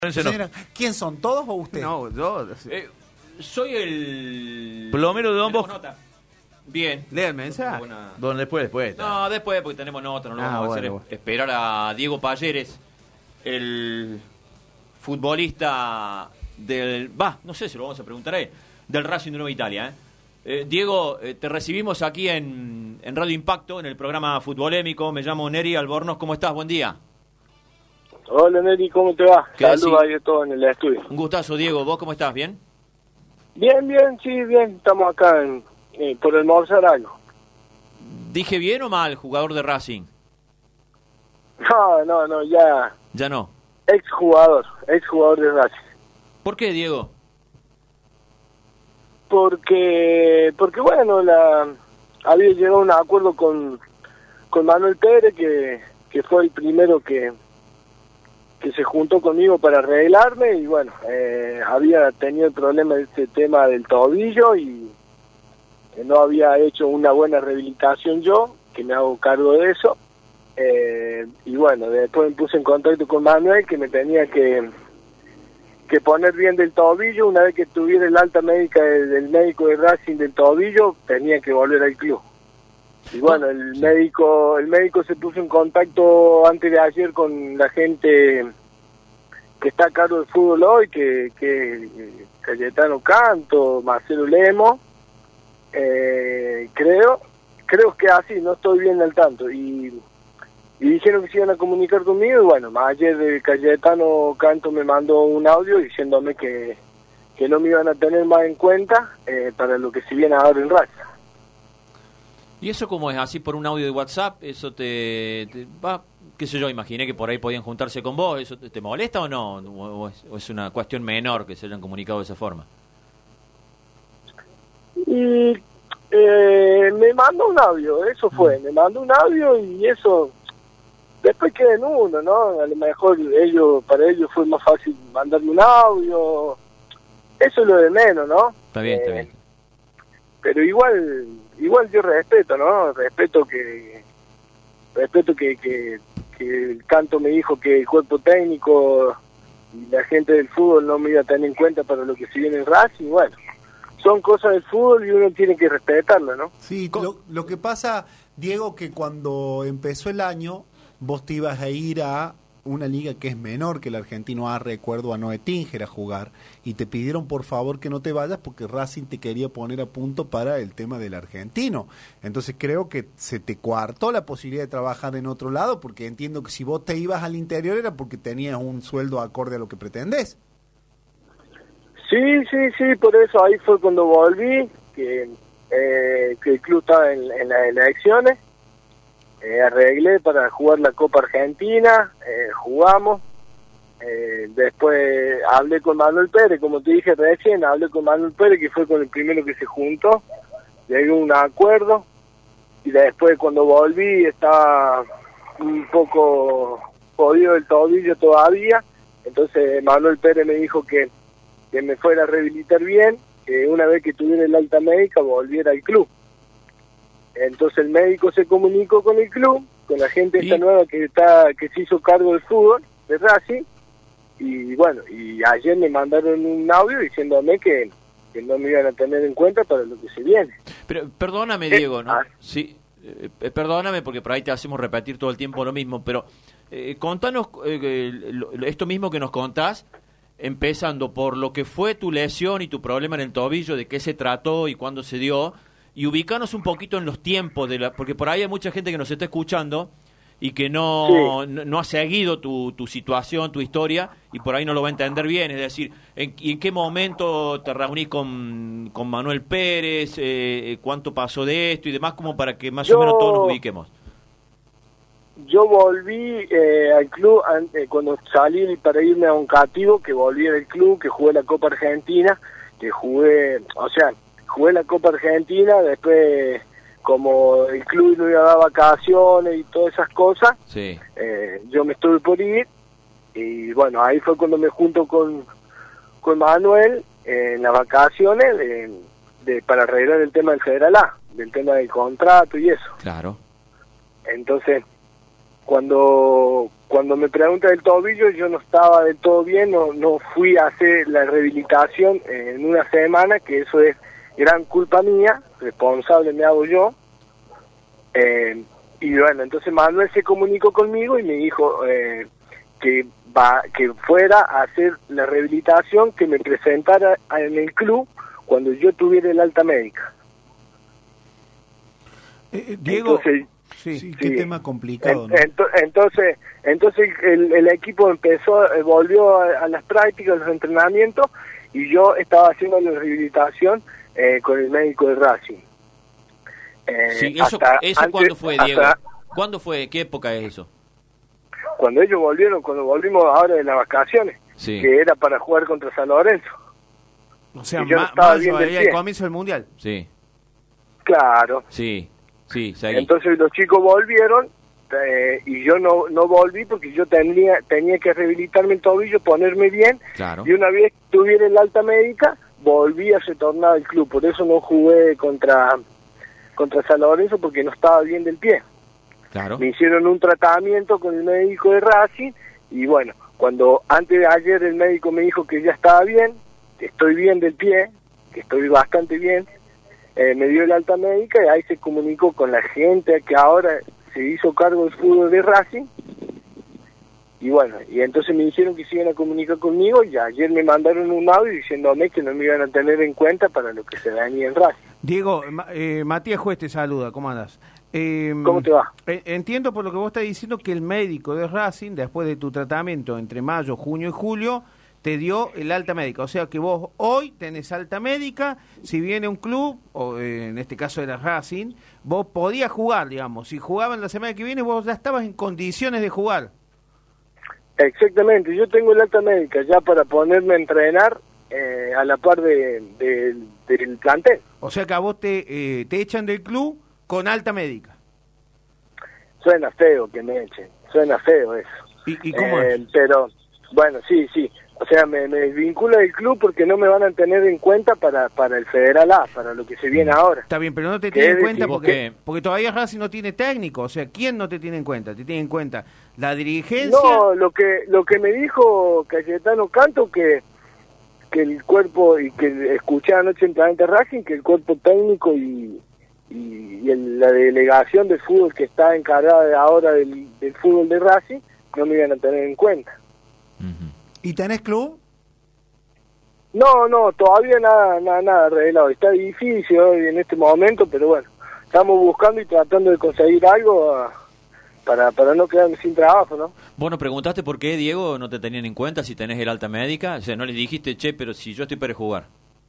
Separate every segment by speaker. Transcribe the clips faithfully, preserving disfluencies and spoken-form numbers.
Speaker 1: Señora, ¿quién son, todos o usted?
Speaker 2: No, yo.
Speaker 3: Eh, soy el...
Speaker 2: Plomero de Don
Speaker 3: ¿Tenemos
Speaker 2: Bosco.
Speaker 3: nota? Bien.
Speaker 2: Lea el mensaje.
Speaker 3: Buena-
Speaker 2: Bueno, después, después.
Speaker 3: No, después, porque tenemos nota, no lo
Speaker 2: Ah,
Speaker 3: vamos a
Speaker 2: bueno,
Speaker 3: hacer
Speaker 2: bueno.
Speaker 3: es- esperar a Diego Payeres, el futbolista del... Va, no sé si lo vamos a preguntar a él, del Racing de Nueva Italia. ¿eh? Eh, Diego, eh, te recibimos aquí en, en Radio Impacto, en el programa Futbolémico. Me llamo Neri Albornoz. ¿Cómo estás? Buen día.
Speaker 4: Hola Neri, ¿cómo te va?
Speaker 3: ¿Qué
Speaker 4: Saludos
Speaker 3: decís?
Speaker 4: ahí a todos en el estudio.
Speaker 3: Un gustazo, Diego. ¿Vos cómo estás? ¿Bien?
Speaker 4: Bien, bien, sí, bien. Estamos acá en, eh, por almorzar algo.
Speaker 3: ¿Dije bien o mal, jugador de Racing?
Speaker 4: No, no, no, ya
Speaker 3: Ya no.
Speaker 4: exjugador, exjugador de Racing.
Speaker 3: ¿Por qué, Diego?
Speaker 4: Porque, porque bueno, la había llegado a un acuerdo con, con Manuel Pérez, que, que fue el primero que, que se juntó conmigo para arreglarme, y bueno, eh, había tenido el problema de este tema del tobillo y que no había hecho una buena rehabilitación yo, que me hago cargo de eso. Eh, y bueno, después me puse en contacto con Manuel, que me tenía que que poner bien del tobillo. Una vez que tuviera el alta médica del, del médico de Racing del tobillo, tenía que volver al club. Y bueno, el
Speaker 3: Sí.
Speaker 4: médico el médico se puso en contacto antes de ayer con la gente que está a cargo del fútbol hoy, que, que Cayetano Canto, Marcelo Lemo, eh, creo, creo que así, no estoy bien al tanto, y, y dijeron que se iban a comunicar conmigo, y bueno, ayer el Cayetano Canto me mandó un audio diciéndome que, que no me iban a tener más en cuenta eh, para lo que se viene ahora en Raza.
Speaker 3: ¿Y eso cómo es? ¿Así por un audio de WhatsApp? ¿Eso te, te va? ¿Qué sé yo? Imaginé que por ahí podían juntarse con vos. ¿Eso te, te molesta o no? ¿O, o es, o es una cuestión menor que se hayan comunicado de esa forma?
Speaker 4: Y eh, me mandó un audio, eso fue, me mandó un audio y eso después queda en uno, ¿no? A lo mejor ellos, para ellos fue más fácil mandarme un audio, eso es lo de menos, ¿no?
Speaker 3: Está bien, está
Speaker 4: Eh,
Speaker 3: bien.
Speaker 4: Pero igual, igual yo respeto, ¿no? Respeto que, respeto que, que, que el Canto me dijo que el cuerpo técnico y la gente del fútbol no me iba a tener en cuenta para lo que se viene en Racing, bueno. Son cosas del fútbol y uno tiene que respetarlo, ¿no?
Speaker 1: Sí, lo, lo que pasa, Diego, que cuando empezó el año, vos te ibas a ir a una liga que es menor que el Argentino A, recuerdo a Noé Tinger a jugar, y te pidieron por favor que no te vayas porque Racing te quería poner a punto para el tema del argentino. Entonces creo que se te coartó la posibilidad de trabajar en otro lado, porque entiendo que si vos te ibas al interior era porque tenías un sueldo acorde a lo que pretendés.
Speaker 4: Sí, sí, sí, por eso ahí fue cuando volví, que, eh, que el club estaba en, en las elecciones, eh, arreglé para jugar la Copa Argentina, eh, jugamos, eh, después hablé con Manuel Pérez, como te dije recién, hablé con Manuel Pérez, que fue con el primero que se juntó, llegué a un acuerdo, y después cuando volví estaba un poco jodido el tobillo todavía, entonces Manuel Pérez me dijo que que me fuera a rehabilitar bien, que una vez que tuviera el alta médica volviera al club. Entonces el médico se comunicó con el club, con la gente esta
Speaker 3: Y-
Speaker 4: nueva que está que se hizo cargo del fútbol, de Racing, y bueno, y ayer me mandaron un audio diciéndome que, que no me iban a tener en cuenta para lo que se viene.
Speaker 3: Pero perdóname,
Speaker 4: Eh,
Speaker 3: Diego, ¿no?
Speaker 4: ah.
Speaker 3: Sí, eh, eh, perdóname porque por ahí te hacemos repetir todo el tiempo lo mismo, pero eh, contanos eh, eh, lo- lo- esto mismo que nos contás, empezando por lo que fue tu lesión y tu problema en el tobillo, de qué se trató y cuándo se dio, y ubicanos un poquito en los tiempos, de la, porque por ahí hay mucha gente que nos está escuchando y que no,
Speaker 4: Sí.
Speaker 3: no, no ha seguido tu, tu situación, tu historia, y por ahí no lo va a entender bien. Es decir, ¿en, y en qué momento te reunís con, con Manuel Pérez? Eh, ¿Cuánto pasó de esto y demás? Como para que más
Speaker 4: Yo-
Speaker 3: o menos todos nos ubiquemos.
Speaker 4: Yo volví eh, al club an- eh, cuando salí para irme a un cativo, que volví al club, que jugué la Copa Argentina, que jugué, o sea, jugué la Copa Argentina, después como el club no iba a dar vacaciones y todas esas cosas,
Speaker 3: Sí.
Speaker 4: eh, yo me estuve por ir, y bueno, ahí fue cuando me junto con, con Manuel eh, en las vacaciones de, de, para arreglar el tema del Federal A, del tema del contrato y eso.
Speaker 3: Claro.
Speaker 4: Entonces cuando cuando me pregunta del tobillo, yo no estaba del todo bien, no, no fui a hacer la rehabilitación en una semana, que eso es gran culpa mía, responsable me hago yo. Eh, y bueno, entonces Manuel se comunicó conmigo y me dijo eh, que va que fuera a hacer la rehabilitación, que me presentara en el club cuando yo tuviera el alta médica.
Speaker 1: Eh, Diego,
Speaker 4: entonces,
Speaker 1: sí, sí, qué
Speaker 4: sí.
Speaker 1: tema complicado, ¿no?
Speaker 4: Ent entonces, entonces el, el equipo empezó, volvió a, a las prácticas, a los entrenamientos, y yo estaba haciendo la rehabilitación eh, con el médico de Racing. Eh,
Speaker 3: Sí, eso,
Speaker 4: hasta
Speaker 3: eso
Speaker 4: antes-
Speaker 3: ¿cuándo fue, Diego?
Speaker 4: hasta
Speaker 3: ¿Cuándo fue? ¿Qué época es eso?
Speaker 4: Cuando ellos volvieron, cuando volvimos ahora de las vacaciones,
Speaker 3: Sí.
Speaker 4: que era para jugar contra San Lorenzo.
Speaker 2: O sea,
Speaker 4: Y yo no
Speaker 2: ma-
Speaker 4: estaba
Speaker 2: mayo,
Speaker 4: bien del
Speaker 2: ahí al
Speaker 4: pie.
Speaker 2: comienzo del Mundial.
Speaker 3: Sí,
Speaker 4: Claro.
Speaker 3: sí, sí, seguí.
Speaker 4: Entonces los chicos volvieron eh, y yo no no volví porque yo tenía tenía que rehabilitarme el tobillo, ponerme bien,
Speaker 3: Claro.
Speaker 4: y una vez que tuviera el alta médica volví a retornar al club. Por eso no jugué contra contra San Lorenzo, porque no estaba bien del pie.
Speaker 3: Claro.
Speaker 4: Me hicieron un tratamiento con el médico de Racing y bueno, cuando antes de ayer el médico me dijo que ya estaba bien, que estoy bien del pie, que estoy bastante bien, eh, me dio el alta médica y ahí se comunicó con la gente que ahora se hizo cargo del fútbol de Racing. Y bueno, y entonces me dijeron que se iban a comunicar conmigo y ayer me mandaron un audio diciéndome que no me iban a tener en cuenta para lo que se venía en Racing.
Speaker 2: Diego, Ma- eh, Matías Juez te saluda, ¿cómo andas? Eh,
Speaker 4: ¿Cómo te va?
Speaker 2: eh, Entiendo por lo que vos estás diciendo que el médico de Racing, después de tu tratamiento entre mayo, junio y julio, te dio el alta médica. O sea que vos hoy tenés alta médica, si viene un club, o eh, en este caso era Racing, vos podías jugar, digamos. Si jugaban la semana que viene, vos ya estabas en condiciones de jugar.
Speaker 4: Exactamente, yo tengo el alta médica ya para ponerme a entrenar eh, a la par de, de- del plantel.
Speaker 2: O sea que a vos te, eh, te echan del club con alta médica.
Speaker 4: Suena feo que me echen, suena feo eso.
Speaker 2: ¿Y, y cómo
Speaker 4: Eh,
Speaker 2: es?
Speaker 4: Pero, bueno, sí, sí. O sea, me, me desvincula del club porque no me van a tener en cuenta para, para el Federal A, para lo que se viene ahora.
Speaker 2: Está bien, pero no te
Speaker 4: ¿Qué
Speaker 2: tienen en
Speaker 4: decís?
Speaker 2: cuenta
Speaker 3: ¿Vos
Speaker 2: porque,
Speaker 3: qué?
Speaker 2: porque todavía Racing no tiene técnico. O sea, ¿quién no te tiene en cuenta? Te tiene en cuenta la dirigencia.
Speaker 4: No, lo que lo que me dijo Cayetano Canto, que que el cuerpo, y que escuché anoche en Planeta Racing, que el cuerpo técnico y, y, y el- la delegación de fútbol que está encargada de ahora del, del fútbol de Racing no me iban a tener en cuenta.
Speaker 3: Ujú.
Speaker 1: ¿Y tenés club?
Speaker 4: No, no, todavía nada, nada, nada arreglado. Está difícil hoy en este momento, pero bueno, estamos buscando y tratando de conseguir algo ah, para, para no quedarme sin trabajo, ¿no?
Speaker 3: Vos nos preguntaste por qué, Diego, no te tenían en cuenta si tenés el alta médica. O sea, no les dijiste, che, pero si yo estoy para jugar.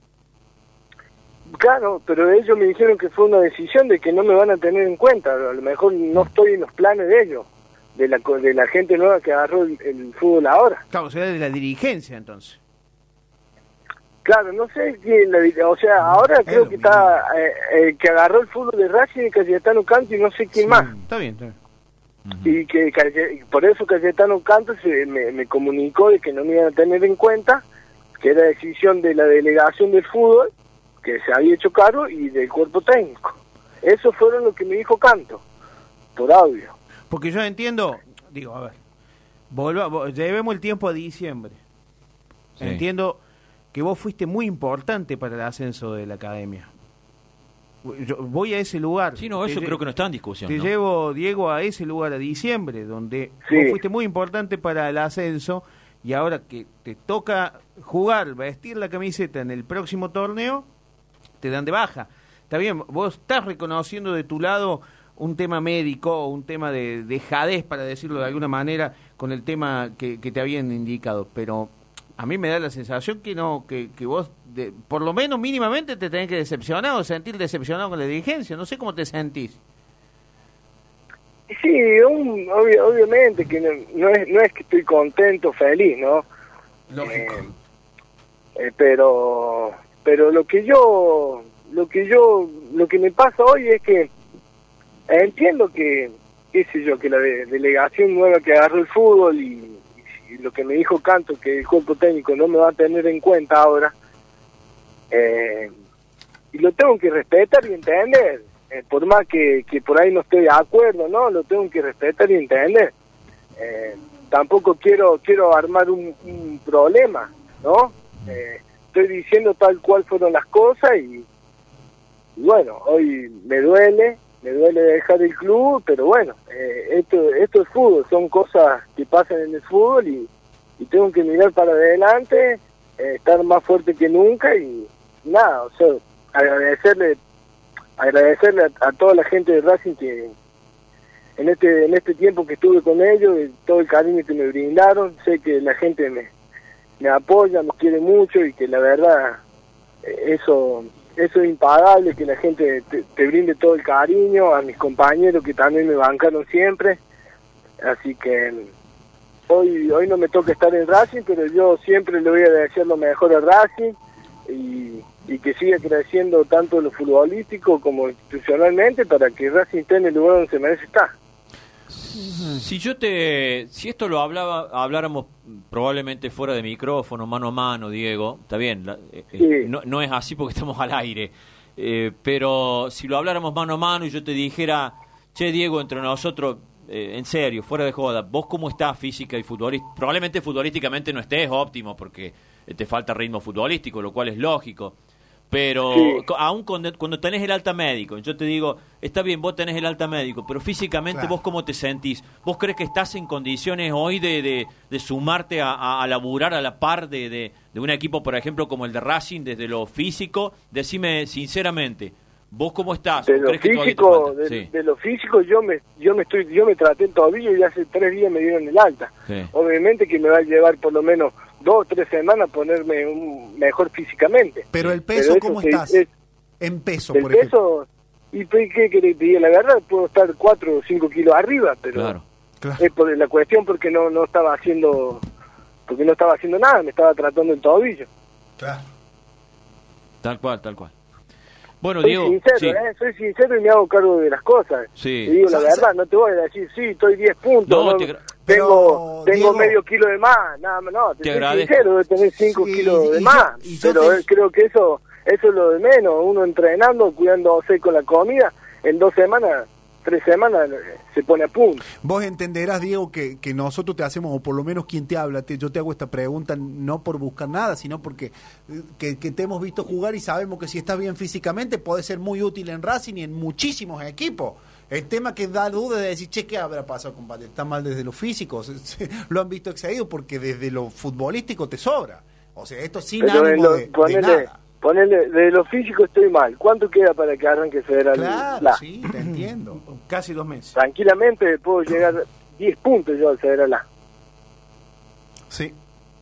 Speaker 4: Claro, pero ellos me dijeron que fue una decisión de que no me van a tener en cuenta. A lo mejor no estoy en los planes de ellos, de la, co- de la gente nueva que agarró el, el fútbol ahora.
Speaker 2: Claro, o sea, de la dirigencia entonces.
Speaker 4: Claro, no sé quién, la- o sea, ahora
Speaker 1: Es
Speaker 4: creo
Speaker 1: lo
Speaker 4: que
Speaker 1: mismo.
Speaker 4: está eh, el que agarró el fútbol de Racing, Cayetano Canto y no sé quién
Speaker 1: Sí.
Speaker 4: más.
Speaker 2: Está bien, está bien.
Speaker 3: Ujú.
Speaker 4: Y que Caye- y por eso Cayetano Canto se, me, me comunicó de que no me iban a tener en cuenta, que era decisión de la delegación del fútbol, que se había hecho cargo, y del cuerpo técnico. Eso fueron lo que me dijo Canto, por audio.
Speaker 2: Porque yo entiendo, digo, a ver, volva, vo- llevemos el tiempo a diciembre.
Speaker 3: Sí.
Speaker 2: Entiendo que vos fuiste muy importante para el ascenso de la academia. Yo voy a ese lugar.
Speaker 3: Sí, no,
Speaker 2: Te
Speaker 3: eso
Speaker 2: lle-
Speaker 3: creo que no está en discusión,
Speaker 2: Te
Speaker 3: ¿no?
Speaker 2: llevo, Diego, a ese lugar a diciembre, donde
Speaker 4: Sí.
Speaker 2: vos fuiste muy importante para el ascenso, y ahora que te toca jugar, vestir la camiseta en el próximo torneo, te dan de baja. Está bien, vos estás reconociendo de tu lado un tema médico, un tema de dejadez, para decirlo de alguna manera, con el tema que, que te habían indicado, pero a mí me da la sensación que no, que, que vos, de- por lo menos mínimamente, te tenés que decepcionar o sentir decepcionado con la dirigencia. No sé cómo te sentís.
Speaker 4: Y sí, un- obvi- obviamente que no, no es no es que estoy contento, feliz, ¿no?
Speaker 2: Lógico.
Speaker 4: Eh, eh, pero pero lo que yo lo que yo lo que me pasa hoy es que entiendo que qué sé yo que la de- delegación nueva que agarró el fútbol y, y lo que me dijo Canto, que el cuerpo técnico no me va a tener en cuenta ahora, eh, y lo tengo que respetar y entender. eh, por más que, que por ahí no estoy de acuerdo, ¿no? Lo tengo que respetar y entender. Eh, tampoco quiero quiero armar un, un problema, ¿no? Eh, estoy diciendo tal cual fueron las cosas y, y bueno, hoy me duele, me duele dejar el club, pero bueno, eh, esto esto es fútbol, son cosas que pasan en el fútbol y, y tengo que mirar para adelante, eh, estar más fuerte que nunca y, y nada, o sea, agradecerle agradecerle a, a toda la gente de Racing que en este en este tiempo que estuve con ellos, de todo el cariño que me brindaron. Sé que la gente me, me apoya, me quiere mucho y que la verdad eh, eso eso es impagable, que la gente te, te brinde todo el cariño, a mis compañeros que también me bancaron siempre. Así que hoy hoy no me toca estar en Racing, pero yo siempre le voy a desear lo mejor a Racing y, y que siga creciendo tanto en lo futbolístico como institucionalmente para que Racing esté en el lugar donde se merece estar.
Speaker 3: Si yo te, si esto lo hablaba, habláramos probablemente fuera de micrófono, mano a mano, Diego, está bien, la, eh,
Speaker 4: Sí.
Speaker 3: no, no es así porque estamos al aire, eh, pero si lo habláramos mano a mano y yo te dijera, che, Diego, entre nosotros, eh, en serio, fuera de joda, vos cómo estás física y futbolística, probablemente futbolísticamente no estés óptimo porque te falta ritmo futbolístico, lo cual es lógico. Pero
Speaker 4: Sí.
Speaker 3: aún cuando, cuando tenés el alta médico, yo te digo, está bien, vos tenés el alta médico, pero físicamente
Speaker 1: Claro.
Speaker 3: vos cómo te sentís, vos crees que estás en condiciones hoy de, de, de sumarte a, a, a laburar a la par de, de, de un equipo, por ejemplo, como el de Racing, desde lo físico. Decime sinceramente, vos cómo estás.
Speaker 4: De lo
Speaker 3: ¿Crees que todavía te
Speaker 4: físico,
Speaker 3: falta?
Speaker 4: de,
Speaker 3: Sí.
Speaker 4: de lo físico yo me yo me estoy yo me traté el tobillo y hace tres días me dieron el alta.
Speaker 3: Sí.
Speaker 4: Obviamente que me va a llevar por lo menos dos o tres semanas ponerme un mejor físicamente.
Speaker 1: Pero el
Speaker 4: Pero
Speaker 1: peso,
Speaker 4: eso
Speaker 1: ¿cómo
Speaker 4: se-
Speaker 1: estás?
Speaker 4: es-
Speaker 1: En peso,
Speaker 4: el
Speaker 1: por ejemplo.
Speaker 4: peso, y pues, ¿qué querés que te diga? La verdad puedo estar cuatro o cinco kilos arriba, pero
Speaker 3: Claro.
Speaker 1: Claro.
Speaker 4: es por la cuestión porque no no estaba haciendo porque no estaba haciendo nada, me estaba tratando el tobillo.
Speaker 1: Claro.
Speaker 3: Tal cual, tal cual. Bueno,
Speaker 4: Soy
Speaker 3: Diego,
Speaker 4: sincero,
Speaker 3: sí,
Speaker 4: ¿eh? Soy sincero y me hago cargo de las cosas.
Speaker 3: Sí.
Speaker 4: Te digo la
Speaker 1: Sa-
Speaker 4: verdad,
Speaker 1: sa-
Speaker 4: no te voy a decir, sí, estoy diez puntos.
Speaker 3: No,
Speaker 4: no,
Speaker 3: te gra-
Speaker 1: Pero,
Speaker 4: tengo tengo
Speaker 1: Diego-
Speaker 4: medio kilo de más, nada más, no, te,
Speaker 3: Te
Speaker 4: soy
Speaker 3: agradezco.
Speaker 4: sincero, de tener cinco
Speaker 1: Sí,
Speaker 4: kilos
Speaker 1: y
Speaker 4: de
Speaker 1: yo-
Speaker 4: más.
Speaker 1: y yo
Speaker 4: pero
Speaker 1: te-
Speaker 4: eh, creo que eso eso es lo de menos. Uno entrenando, cuidándose con la comida, en dos semanas, tres semanas, eh, se pone a punto.
Speaker 1: Vos entenderás, Diego, que, que nosotros te hacemos, o por lo menos quien te habla, te, yo te hago esta pregunta no por buscar nada, sino porque eh, que, que te hemos visto jugar y sabemos que si estás bien físicamente podés ser muy útil en Racing y en muchísimos equipos. El tema que da duda de decir, che, ¿qué habrá pasado, compadre? Está mal desde lo físico, se- se- lo han visto excedido porque desde lo futbolístico te sobra. O sea, esto sin
Speaker 4: Pero en
Speaker 1: ánimo
Speaker 4: lo-
Speaker 1: de, de
Speaker 4: ponele,
Speaker 1: nada.
Speaker 4: ponele, de lo físico estoy mal. ¿Cuánto queda para que arranque Federal?
Speaker 1: Claro,
Speaker 4: La?
Speaker 1: sí, te entiendo.
Speaker 2: Casi dos meses.
Speaker 4: Tranquilamente puedo llegar diez puntos yo al Federal A.
Speaker 1: Sí.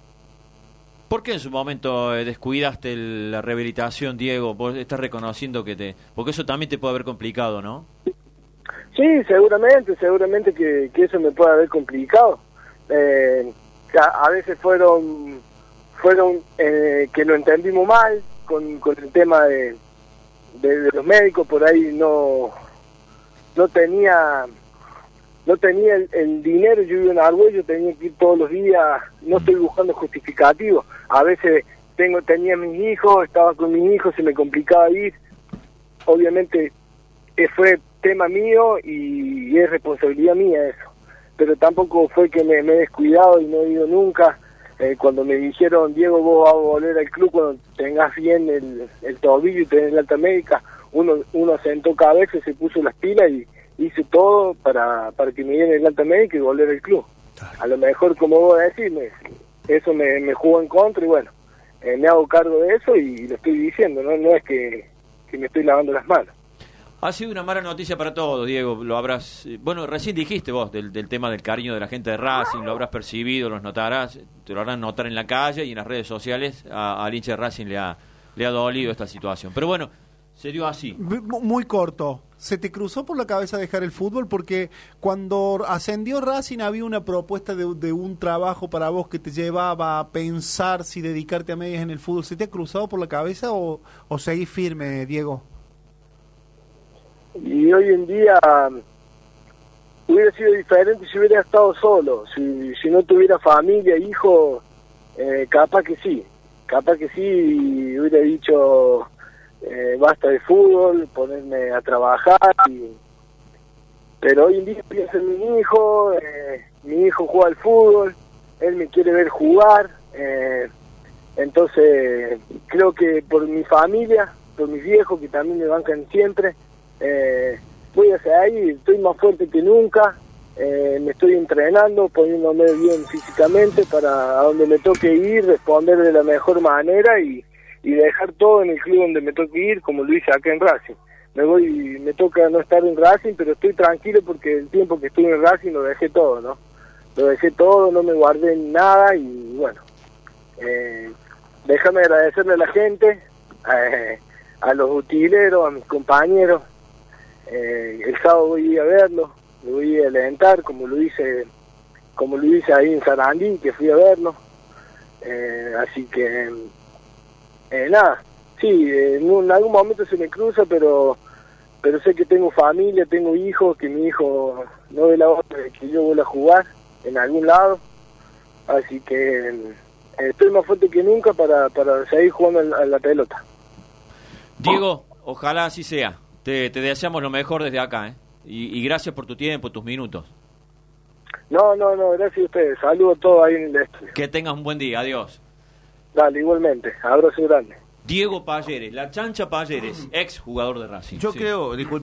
Speaker 3: ¿por qué en su momento eh, descuidaste el- la rehabilitación, Diego? Vos estás reconociendo que te... Porque eso también te puede haber complicado, ¿no?
Speaker 4: Sí, seguramente, seguramente que, que eso me puede haber complicado. Eh, a, a veces fueron fueron eh, que lo entendimos mal con, con el tema de, de, de los médicos, por ahí no no tenía no tenía el, el dinero, yo vivo en Argüello, tenía que ir todos los días, no estoy buscando justificativos, a veces tengo tenía mis hijos, estaba con mis hijos, se me complicaba ir, obviamente eh, fue tema mío y, y es responsabilidad mía eso, pero tampoco fue que me, me he descuidado y no he ido nunca. Eh, cuando me dijeron, Diego, vos vas a volver al club cuando tengas bien el, el tobillo y tenés la alta médica, uno uno sentó cabeza, se puso las pilas y hice todo para, para que me dieran el alta médica y volver al club. A lo mejor, como vos decís, me, eso me, me jugó en contra y bueno, eh, me hago cargo de eso y lo estoy diciendo, no no es que, que me estoy lavando las manos.
Speaker 3: Ha sido una mala noticia para todos, Diego. Lo habrás, eh, bueno, recién dijiste vos del, del tema del cariño de la gente de Racing, lo habrás percibido, los notarás, te lo harán notar en la calle y en las redes sociales. A- Al hincha de Racing le ha, le ha dolido esta situación. Pero bueno, se dio así.
Speaker 1: M- Muy corto. ¿Se te cruzó por la cabeza dejar el fútbol? Porque cuando ascendió Racing había una propuesta de, de un trabajo para vos que te llevaba a pensar si dedicarte a medias en el fútbol. ¿Se te ha cruzado por la cabeza o, o seguís firme, Diego?
Speaker 4: Y hoy en día hubiera sido diferente si hubiera estado solo, si, si no tuviera familia, hijos, eh, capaz que sí, capaz que sí, y hubiera dicho, eh, basta de fútbol, ponerme a trabajar, y... pero hoy en día pienso en mi hijo, eh, mi hijo juega al fútbol, él me quiere ver jugar, eh, entonces creo que por mi familia, por mis viejos que también me bancan siempre, eh, voy hacia ahí, estoy más fuerte que nunca, eh, me estoy entrenando, poniéndome bien físicamente para a donde me toque ir, responder de la mejor manera y, y dejar todo en el club donde me toque ir, como lo hice acá en Racing. Me voy, me toca no estar en Racing, pero estoy tranquilo porque el tiempo que estuve en Racing lo dejé todo, ¿no? Lo dejé todo, no me guardé nada y bueno, eh, déjame agradecerle a la gente, eh, a los utileros, a mis compañeros. Eh, el sábado voy a ir a verlo, lo voy a alentar como lo hice, como lo hice ahí en Sarandí, que fui a verlo. Eh, así que eh, nada, sí, eh, en algún momento se me cruza, pero pero sé que tengo familia, tengo hijos, que mi hijo no ve la hora de que yo vuelva a jugar en algún lado, así que eh, estoy más fuerte que nunca para, para seguir jugando a la pelota.
Speaker 3: Diego, ojalá así sea. Te, te deseamos lo mejor desde acá, ¿eh? Y, y gracias por tu tiempo, tus minutos.
Speaker 4: No, no, no, gracias a ustedes. Saludos a todos ahí en el estudio.
Speaker 3: Que tengas un buen día, adiós.
Speaker 4: Dale, igualmente. Abrazo grande.
Speaker 3: Diego Palleres, la chancha Palleres, ex jugador de Racing.
Speaker 2: Yo
Speaker 3: sí.
Speaker 2: creo, disculpa.